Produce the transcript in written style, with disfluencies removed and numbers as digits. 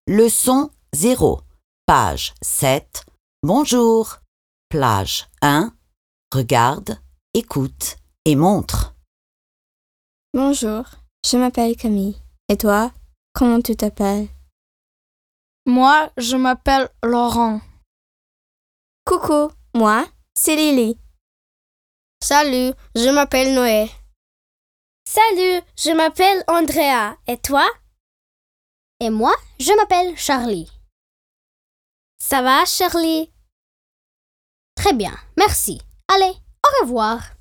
Leçon 0, page 7. Bonjour. Plage 1. Regarde, écoute et montre. Bonjour, je m'appelle Camille. Et toi, comment tu t'appelles? Moi, je m'appelle Laurent. Coucou, moi, c'est Lily. Salut, je m'appelle Noé. Salut, je m'appelle Andrea. Et toi? Et moi, je m'appelle Charlie. Ça va, Charlie? Très bien, merci. Allez, au revoir.